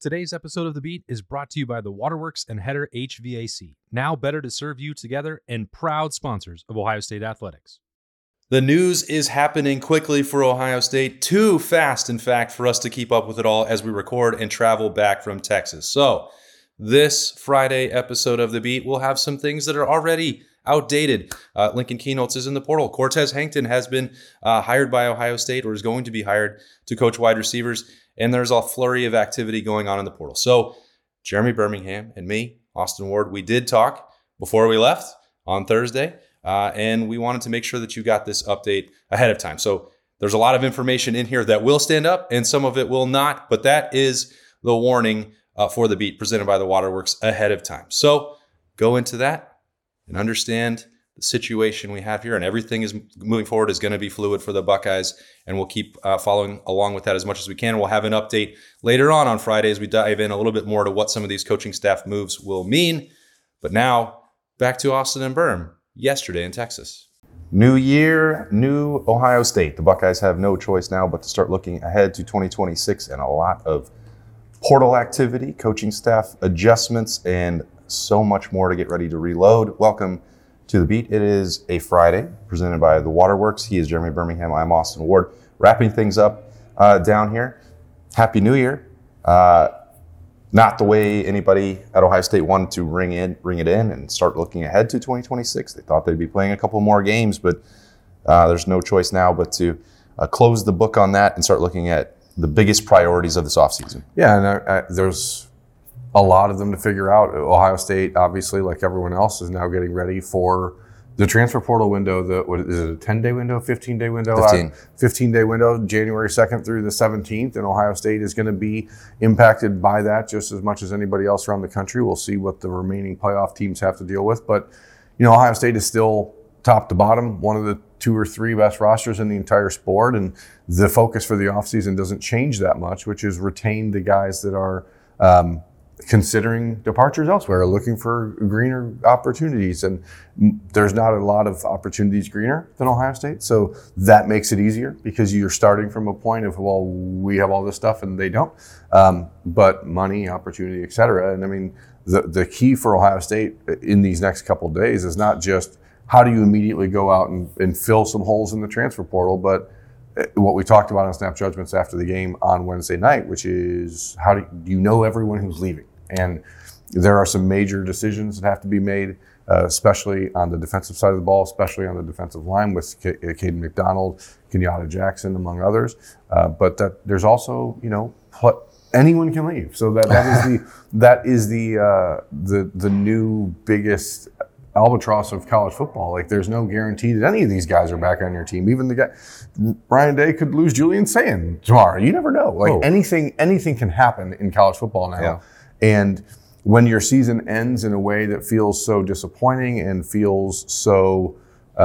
Today's episode of The Beat is brought to you by the Waterworks and Header HVAC, now better to serve you together and proud sponsors of Ohio State Athletics. The news is happening quickly for Ohio State, too fast, in fact, for us to keep up with it all as we record and travel back from Texas. So this Friday episode of The Beat will have some things that are already outdated. Lincoln Keynotes is in the portal. Cortez Hankton has been hired by Ohio State, or is going to be hired to coach wide receivers. And there's a flurry of activity going on in the portal. So Jeremy Birmingham and me, Austin Ward, we did talk before we left on Thursday. And we wanted to make sure that you got this update ahead of time. So there's a lot of information in here that will stand up and some of it will not. But that is the warning for The Beat presented by the Waterworks ahead of time. So go into that and understand the situation we have here, and everything is moving forward is going to be fluid for the Buckeyes, and we'll keep following along with that as much as we can. We'll have an update later on Friday as we dive in a little bit more to what some of these coaching staff moves will mean. But now back to Austin and Berm yesterday in Texas. New year, new Ohio State. The Buckeyes have no choice now but to start looking ahead to 2026 and a lot of portal activity, coaching staff adjustments, and so much more to get ready to reload. Welcome to The Beat. It is a Friday presented by the Waterworks. He is Jeremy Birmingham. I'm Austin Ward. Wrapping things up down here. Happy New Year. Not the way anybody at Ohio State wanted to ring it in and start looking ahead to 2026. They thought they'd be playing a couple more games, but there's no choice now but to close the book on that and start looking at the biggest priorities of this offseason. Yeah, and there's a lot of them to figure out. Ohio State, obviously, like everyone else, is now getting ready for the transfer portal window. Is it a 10-day window, 15-day window? 15-day window, January 2nd through the 17th, and Ohio State is going to be impacted by that just as much as anybody else around the country. We'll see what the remaining playoff teams have to deal with. But, Ohio State is still top to bottom, one of the 2 or 3 best rosters in the entire sport, and the focus for the offseason doesn't change that much, which is retain the guys that are considering departures elsewhere, looking for greener opportunities. And there's not a lot of opportunities greener than Ohio State. So that makes it easier because you're starting from a point of, well, we have all this stuff and they don't. But money, opportunity, et cetera. And I mean, the key for Ohio State in these next couple of days is not just how do you immediately go out and fill some holes in the transfer portal, but what we talked about on Snap Judgments after the game on Wednesday night, which is how do you know everyone who's leaving? And there are some major decisions that have to be made, especially on the defensive side of the ball, especially on the defensive line with Caden McDonald, Kenyatta Jackson, among others. But that there's also, anyone can leave. So that is the new biggest albatross of college football. Like, there's no guarantee that any of these guys are back on your team. Even the guy, Ryan Day could lose Julian Sayin tomorrow. You never know. Like, anything can happen in college football now. Yeah. And when your season ends in a way that feels so disappointing and feels so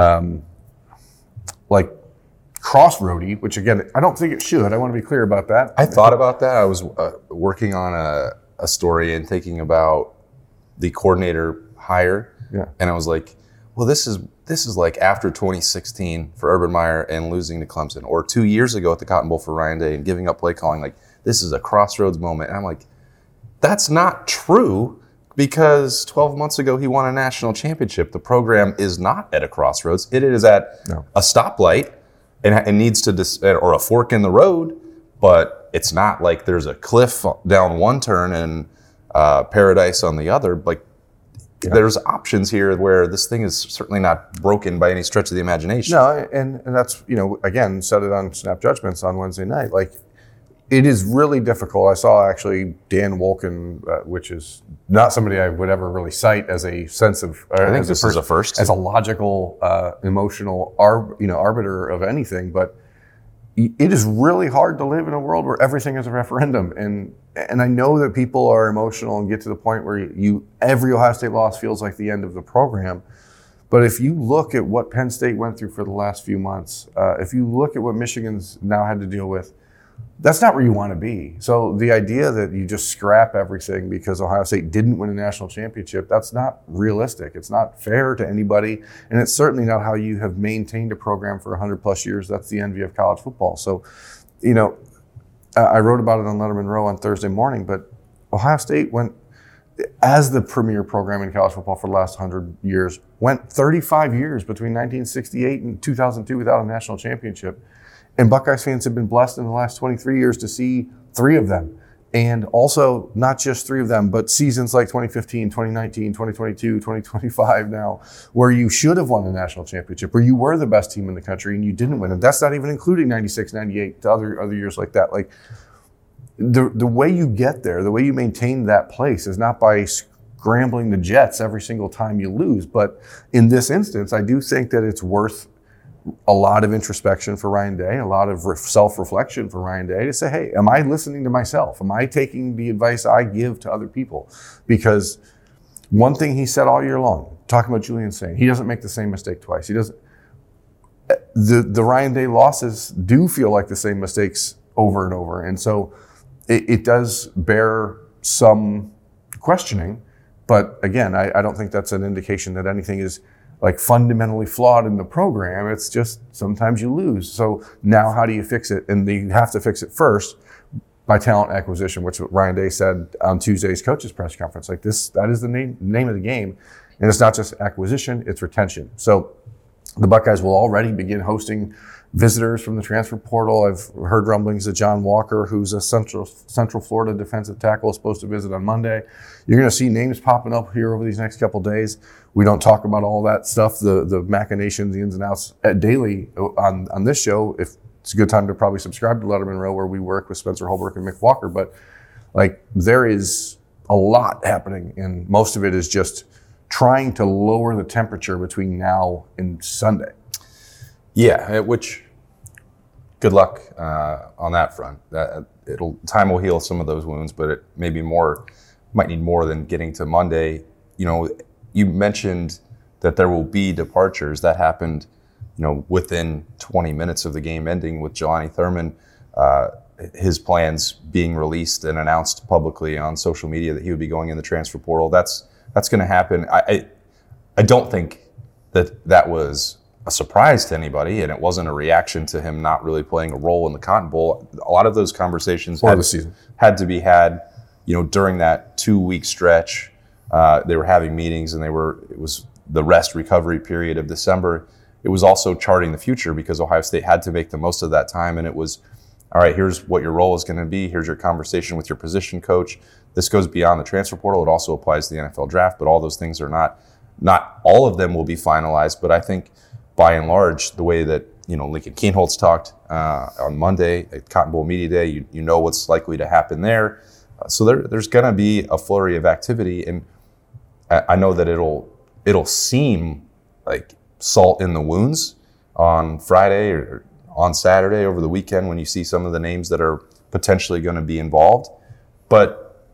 like crossroady, which again, I don't think it should. I want to be clear about that. I thought about that. I was working on a story and thinking about the coordinator hire. Yeah. And I was like, well, this is like after 2016 for Urban Meyer and losing to Clemson, or 2 years ago at the Cotton Bowl for Ryan Day and giving up play calling. Like, this is a crossroads moment. And I'm like, that's not true, because 12 months ago he won a national championship. The program is not at a crossroads. It is at a stoplight and needs to or a fork in the road, but it's not like there's a cliff down one turn and paradise on the other. Like, there's options here where this thing is certainly not broken by any stretch of the imagination. No, and that's, again, said it on Snap Judgments on Wednesday night. Like, it is really difficult. I saw actually Dan Wolken, which is not somebody I would ever really cite as a sense of. I think this is a first. As a logical, emotional arbiter of anything, but it is really hard to live in a world where everything is a referendum. And I know that people are emotional and get to the point where every Ohio State loss feels like the end of the program. But if you look at what Penn State went through for the last few months, if you look at what Michigan's now had to deal with, that's not where you want to be. So the idea that you just scrap everything because Ohio State didn't win a national championship, that's not realistic. It's not fair to anybody, and it's certainly not how you have maintained a program for 100-plus years. That's the envy of college football. So, I wrote about it on Letterman Row on Thursday morning, but Ohio State went, as the premier program in college football for the last 100 years, went 35 years between 1968 and 2002 without a national championship. And Buckeyes fans have been blessed in the last 23 years to see 3 of them. And also, not just 3 of them, but seasons like 2015, 2019, 2022, 2025 now, where you should have won the national championship, where you were the best team in the country and you didn't win. And that's not even including 96, 98, to other years like that. Like, the way you get there, the way you maintain that place is not by scrambling the jets every single time you lose. But in this instance, I do think that it's worth a lot of introspection for Ryan Day, a lot of self-reflection for Ryan Day to say, hey, am I listening to myself? Am I taking the advice I give to other people? Because one thing he said all year long, talking about Julian Sain, he doesn't make the same mistake twice. He doesn't. The Ryan Day losses do feel like the same mistakes over and over. And so it does bear some questioning. But again, I don't think that's an indication that anything is like fundamentally flawed in the program. It's just sometimes you lose. So now how do you fix it? And you have to fix it first by talent acquisition, which Ryan Day said on Tuesday's coaches press conference. Like that is the name of the game. And it's not just acquisition, it's retention. So the Buckeyes will already begin hosting visitors from the transfer portal. I've heard rumblings that John Walker, who's a Central Florida defensive tackle, is supposed to visit on Monday. You're going to see names popping up here over these next couple of days. We don't talk about all that stuff, the machinations, the ins and outs daily on this show. If it's a good time to probably subscribe to Letterman Row, where we work with Spencer Holbrook and Mick Walker. But like, there is a lot happening, and most of it is just trying to lower the temperature between now and Sunday. Yeah, which good luck on that front. Time will heal some of those wounds, but it may be might need more than getting to Monday. You know, you mentioned that there will be departures. That happened, you know, within 20 minutes of the game ending with Jelani Thurman, his plans being released and announced publicly on social media that he would be going in the transfer portal. That's going to happen. I don't think that was a surprise to anybody, and it wasn't a reaction to him not really playing a role in the Cotton Bowl. A lot of those conversations had to be had, you know, during that 2-week stretch. They were having meetings, and it was the rest recovery period of December. It was also charting the future, because Ohio State had to make the most of that time, and it was, all right, here's what your role is going to be. Here's your conversation with your position coach. This goes beyond the transfer portal. It also applies to the NFL draft, but all those things are not all of them will be finalized, but I think by and large, the way that, you know, Lincoln Kienholz talked on Monday at Cotton Bowl Media Day, you know what's likely to happen there. So there's going to be a flurry of activity, and I know that it'll seem like salt in the wounds on Friday or on Saturday over the weekend when you see some of the names that are potentially going to be involved. But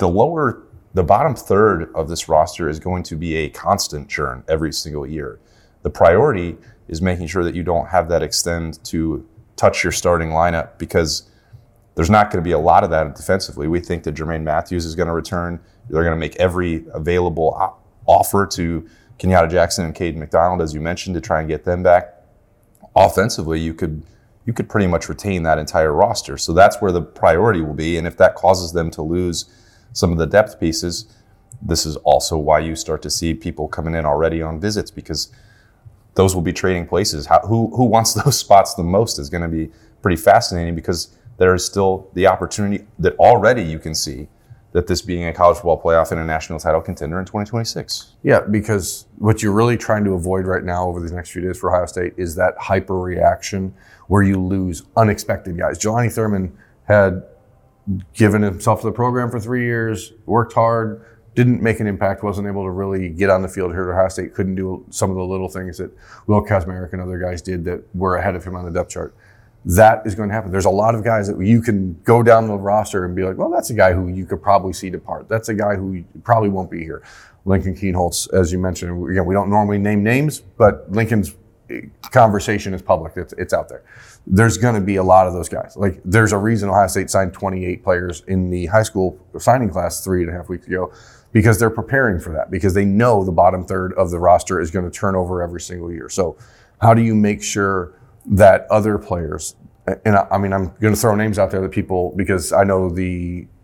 the bottom third of this roster is going to be a constant churn every single year. The priority is making sure that you don't have that extend to touch your starting lineup, because there's not going to be a lot of that defensively. We think that Jermaine Matthews is going to return. They're going to make every available offer to Kenyatta Jackson and Caden McDonald, as you mentioned, to try and get them back. Offensively, you could pretty much retain that entire roster. So that's where the priority will be. And if that causes them to lose some of the depth pieces, this is also why you start to see people coming in already on visits, because those will be trading places. Who wants those spots the most is going to be pretty fascinating, because there is still the opportunity that already you can see that this being a college football playoff and a national title contender in 2026. Yeah, because what you're really trying to avoid right now over these next few days for Ohio State is that hyper reaction where you lose unexpected guys. Jelani Thurman had given himself to the program for 3 years, worked hard, didn't make an impact, wasn't able to really get on the field here at Ohio State, couldn't do some of the little things that Will Kazmarek and other guys did that were ahead of him on the depth chart. That is going to happen. There's a lot of guys that you can go down the roster and be like, well, that's a guy who you could probably see depart. That's a guy who probably won't be here. Lincoln Kienholz, as you mentioned, again, we don't normally name names, but Lincoln's conversation is public. It's out there. There's going to be a lot of those guys. Like, there's a reason Ohio State signed 28 players in the high school signing class 3.5 weeks ago, because they're preparing for that, because they know the bottom third of the roster is going to turn over every single year. So how do you make sure that other players, and I mean, I'm going to throw names out there that people, because I know the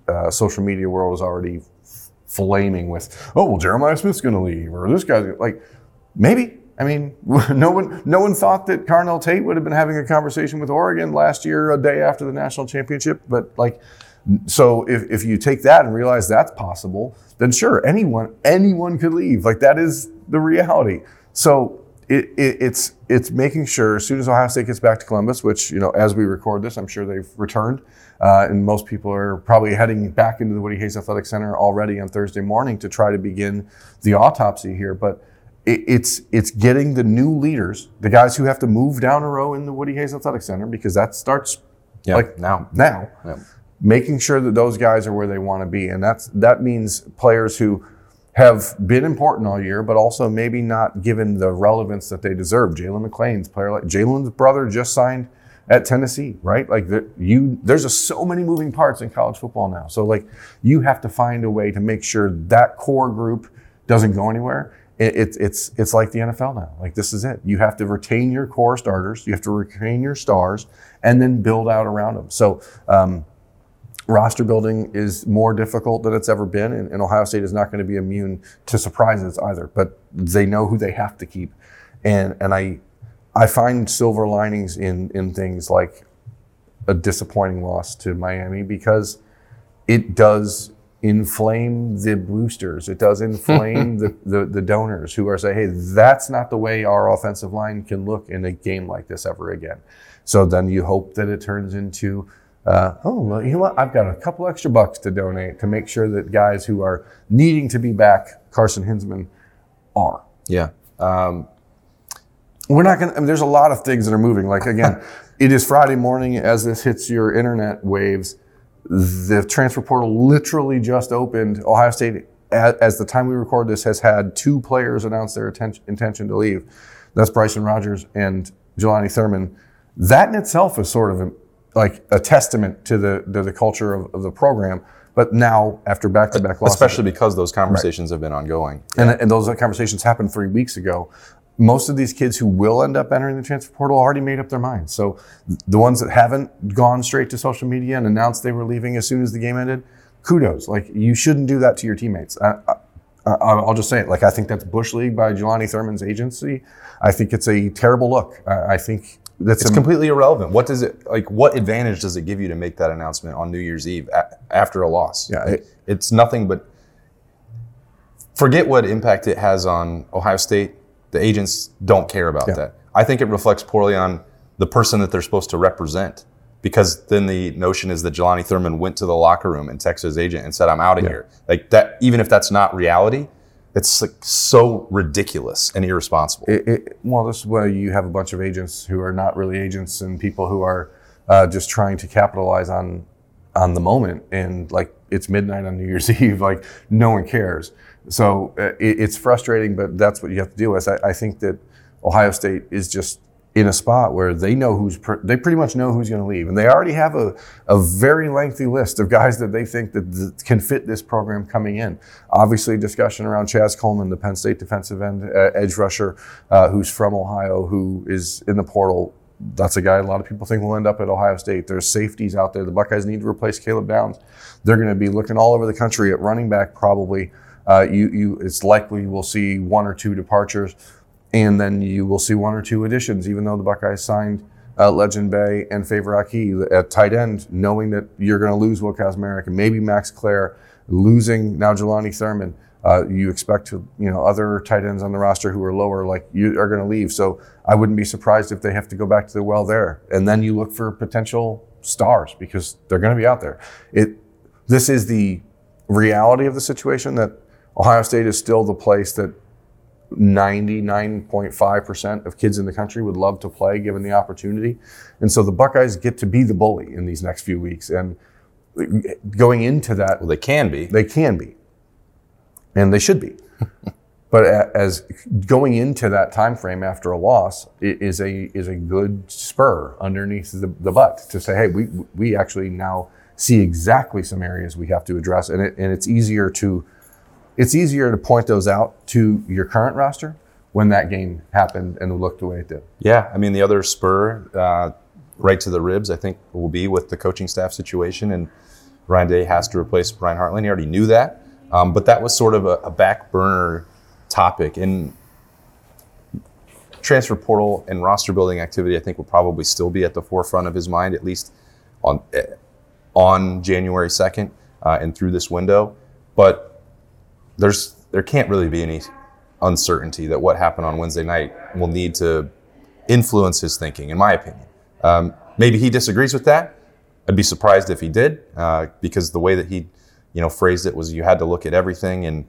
social media world is already flaming with, oh, well, Jeremiah Smith's going to leave, or this guy's like, maybe. I mean, no one thought that Carnell Tate would have been having a conversation with Oregon last year, a day after the national championship. But like, so if you take that and realize that's possible, then sure, anyone could leave. Like, that is the reality. So it's making sure as soon as Ohio State gets back to Columbus, which, as we record this, I'm sure they've returned, and most people are probably heading back into the Woody Hayes Athletic Center already on Thursday morning to try to begin the autopsy here. But it's getting the new leaders, the guys who have to move down a row in the Woody Hayes Athletic Center, because that starts now. Yep. Making sure that those guys are where they want to be. And that means players who have been important all year, but also maybe not given the relevance that they deserve. Jalen McClain's player, like Jalen's brother, just signed at Tennessee, right? Like there's just so many moving parts in college football now. So like, you have to find a way to make sure that core group doesn't go anywhere. It's like the NFL now. Like, this is it. You have to retain your core starters. You have to retain your stars, and then build out around them. So roster building is more difficult than it's ever been, and Ohio State is not going to be immune to surprises either. But they know who they have to keep, and I find silver linings in things like a disappointing loss to Miami, because it does inflame the boosters. It does inflame the donors who are saying, hey, that's not the way our offensive line can look in a game like this ever again. So then you hope that it turns into, well, you know what? I've got a couple extra bucks to donate to make sure that guys who are needing to be back, Carson Hinsman, are. Yeah. We're not going to, there's a lot of things that are moving. Like, again, it is Friday morning as this hits your internet waves. The transfer portal literally just opened. Ohio State, as the time we record this, has had 2 players announce their intention to leave. That's Bryson Rogers and Jelani Thurman. That in itself is sort of like a testament to the culture of the program. But now, after back-to-back losses, especially because those conversations have been ongoing, and those conversations happened 3 weeks ago. Most of these kids who will end up entering the transfer portal already made up their minds. So the ones that haven't gone straight to social media and announced they were leaving as soon as the game ended, kudos. Like, you shouldn't do that to your teammates. I'll just say it. Like, I think that's Bush League by Jelani Thurman's agency. I think it's a terrible look. I think it's completely irrelevant. What advantage does it give you to make that announcement on New Year's Eve after a loss? Yeah, it's nothing but, forget what impact it has on Ohio State. The agents don't care about that. I think it reflects poorly on the person that they're supposed to represent, because then the notion is that Jelani Thurman went to the locker room and texted his agent and said, I'm out of here. Like that, even if that's not reality, it's like so ridiculous and irresponsible. Well, this is why you have a bunch of agents who are not really agents and people who are just trying to capitalize on the moment. And like, it's midnight on New Year's Eve, like no one cares. So it's frustrating, but that's what you have to deal with. I think that Ohio State is just in a spot where they know they pretty much know who's going to leave. And they already have a very lengthy list of guys that they think that can fit this program coming in. Obviously, discussion around Chaz Coleman, the Penn State defensive end, edge rusher, who's from Ohio, who is in the portal. That's a guy a lot of people think will end up at Ohio State. There's safeties out there. The Buckeyes need to replace Caleb Downs. They're going to be looking all over the country at running back probably. It's likely we'll see 1 or 2 departures, and then you will see 1 or 2 additions, even though the Buckeyes signed Legend Bay and Favor Aki at tight end, knowing that you're going to lose Will Kazmarek and maybe Max Clare, losing now Jelani Thurman. You expect other tight ends on the roster who are lower, like you are going to leave. So I wouldn't be surprised if they have to go back to the well there. And then you look for potential stars, because they're going to be out there. This is the reality of the situation, that Ohio State is still the place that 99.5% of kids in the country would love to play given the opportunity. And so the Buckeyes get to be the bully in these next few weeks. And going into that, well, they can be. They can be. And they should be. But as going into that time frame after a loss is a good spur underneath the butt to say, hey, we actually now see exactly some areas we have to address, and it's easier to point those out to your current roster when that game happened and looked the way it did. Yeah, I mean, the other spur right to the ribs, I think, will be with the coaching staff situation. And Ryan Day has to replace Brian Hartline. He already knew that. But that was sort of a back burner topic. And transfer portal and roster building activity, I think, will probably still be at the forefront of his mind, at least on January 2nd and through this window. But there can't really be any uncertainty that what happened on Wednesday night will need to influence his thinking, in my opinion. Maybe he disagrees with that. I'd be surprised if he did, because the way that he, phrased it was you had to look at everything, and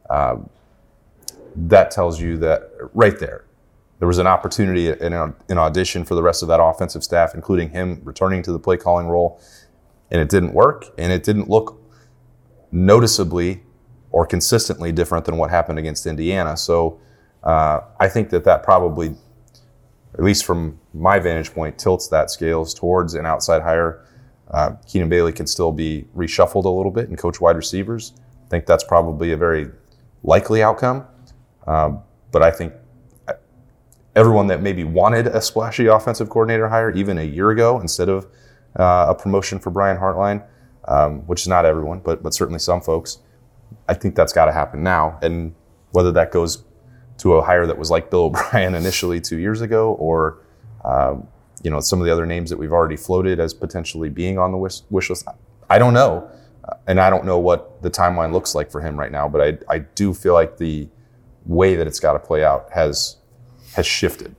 that tells you that right there was an opportunity in an audition for the rest of that offensive staff, including him returning to the play calling role, and it didn't work, and it didn't look noticeably or consistently different than what happened against Indiana. So I think that probably, at least from my vantage point, tilts that scales towards an outside hire. Keenan Bailey can still be reshuffled a little bit and coach wide receivers. I think that's probably a very likely outcome. But I think everyone that maybe wanted a splashy offensive coordinator hire even a year ago instead of a promotion for Brian Hartline, which is not everyone, but certainly some folks, I think that's got to happen now. And whether that goes to a hire that was like Bill O'Brien initially 2 years ago, or some of the other names that we've already floated as potentially being on the wish list, I don't know. And I don't know what the timeline looks like for him right now, but I do feel like the way that it's got to play out has shifted.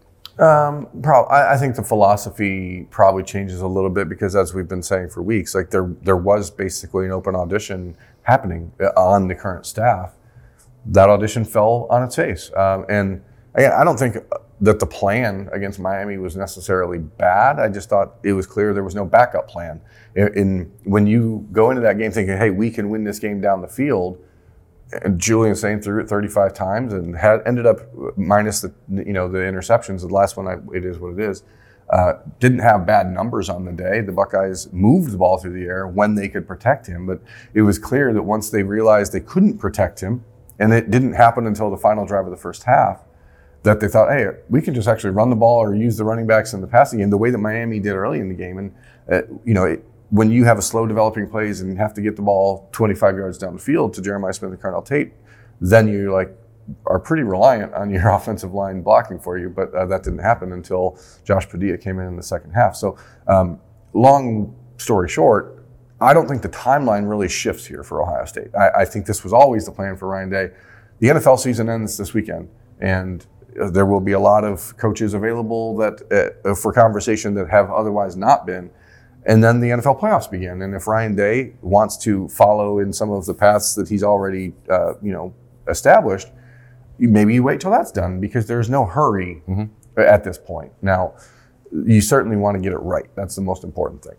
I think the philosophy probably changes a little bit, because as we've been saying for weeks, like there was basically an open audition happening on the current staff. That audition fell on its face. And again, I don't think that the plan against Miami was necessarily bad. I just thought it was clear there was no backup plan. When you go into that game thinking, hey, we can win this game down the field, and Julian Saint threw it 35 times and ended up, minus the interceptions, the last one, it is what it is, didn't have bad numbers on the day. The Buckeyes moved the ball through the air when they could protect him, but it was clear that once they realized they couldn't protect him, and it didn't happen until the final drive of the first half, that they thought, hey, we can just actually run the ball or use the running backs in the passing game the way that Miami did early in the game. And, when you have a slow developing plays and you have to get the ball 25 yards down the field to Jeremiah Smith and Carnell Tate, then you are pretty reliant on your offensive line blocking for you. But that didn't happen until Josh Padilla came in the second half. So long story short, I don't think the timeline really shifts here for Ohio State. I think this was always the plan for Ryan Day. The NFL season ends this weekend, and there will be a lot of coaches available that for conversation that have otherwise not been. And then the NFL playoffs begin. And if Ryan Day wants to follow in some of the paths that he's already, established, maybe you wait till that's done, because there's no hurry at this point. Now, you certainly want to get it right. That's the most important thing.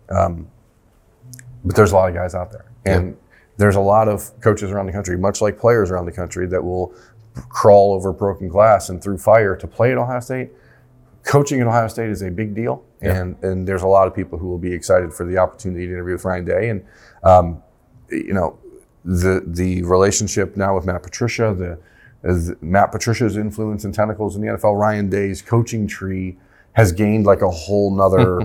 But there's a lot of guys out there. And there's a lot of coaches around the country, much like players around the country, that will crawl over broken glass and through fire to play at Ohio State. Coaching at Ohio State is a big deal, and there's a lot of people who will be excited for the opportunity to interview with Ryan Day. And the relationship now with Matt Patricia, Matt Patricia's influence and tentacles in the NFL, Ryan Day's coaching tree has gained like a whole nother,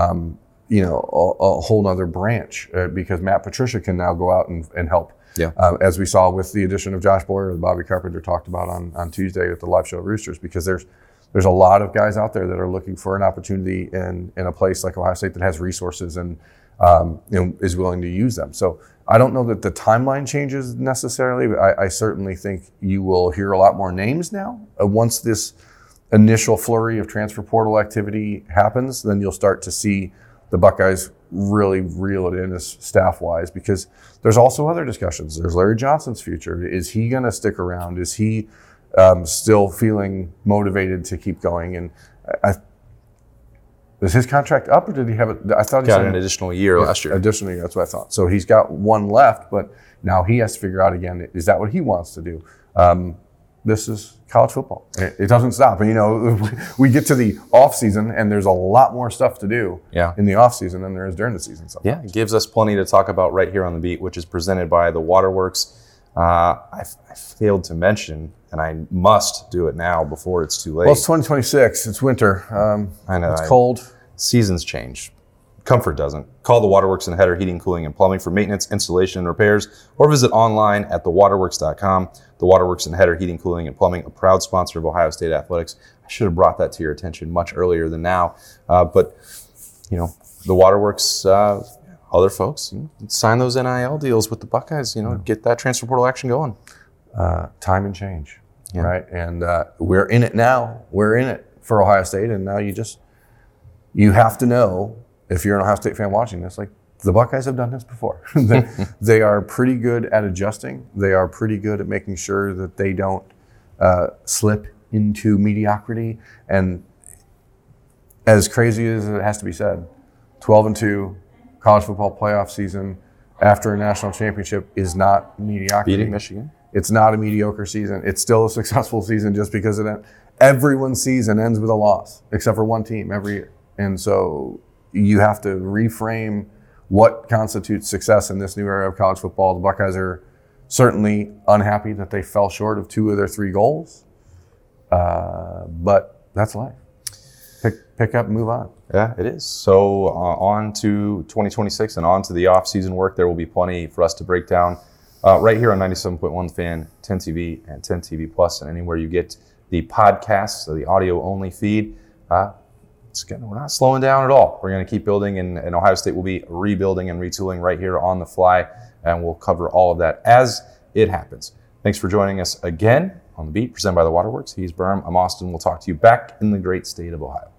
a whole nother branch, because Matt Patricia can now go out and help. Yeah. As we saw with the addition of Josh Boyer, that Bobby Carpenter talked about on Tuesday at the live show at Roosters, because there's a lot of guys out there that are looking for an opportunity in a place like Ohio State that has resources and is willing to use them. So I don't know that the timeline changes necessarily, but I certainly think you will hear a lot more names now. Once this initial flurry of transfer portal activity happens, then you'll start to see the Buckeyes really reel it in as staff-wise, because there's also other discussions. There's Larry Johnson's future. Is he going to stick around? Is he still feeling motivated to keep going? And is his contract up, or did he have it? I thought he got an additional year last year. Additional year, that's what I thought. So he's got one left, but now he has to figure out again, is that what he wants to do? This is college football. It doesn't stop. And, we get to the off season, and there's a lot more stuff to do in the off season than there is during the season sometimes. Yeah, it gives us plenty to talk about right here on The Beat, which is presented by the Waterworks. I failed to mention, and I must do it now before it's too late. Well, it's 2026. It's winter. I know. It's cold. Seasons change. Comfort doesn't. Call the Waterworks and Header Heating, Cooling, and Plumbing for maintenance, installation, and repairs, or visit online at thewaterworks.com. The Waterworks and Header Heating, Cooling, and Plumbing, a proud sponsor of Ohio State Athletics. I should have brought that to your attention much earlier than now. But, you know, the Waterworks, other folks, sign those NIL deals with the Buckeyes, get that transfer portal action going. Time and change, right? And we're in it now. We're in it for Ohio State, and now you have to know, if you're an Ohio State fan watching this, like, the Buckeyes have done this before. They are pretty good at adjusting. They are pretty good at making sure that they don't slip into mediocrity. And as crazy as it has to be said, 12-2 college football playoff season after a national championship is not mediocrity. Beating Michigan. It's not a mediocre season. It's still a successful season just because of that. Everyone's season ends with a loss, except for one team every year. And so you have to reframe what constitutes success in this new era of college football. The Buckeyes are certainly unhappy that they fell short of 2 of their 3 goals. But that's life. Pick up and move on. Yeah, it is. So on to 2026 and on to the off-season work. There will be plenty for us to break down right here on 97.1 The Fan, 10 TV, and 10 TV Plus, and anywhere you get the podcasts, so the audio-only feed. We're not slowing down at all. We're going to keep building, and Ohio State will be rebuilding and retooling right here on the fly, and we'll cover all of that as it happens. Thanks for joining us again on The Beat, presented by The Waterworks. He's Berm. I'm Austin. We'll talk to you back in the great state of Ohio.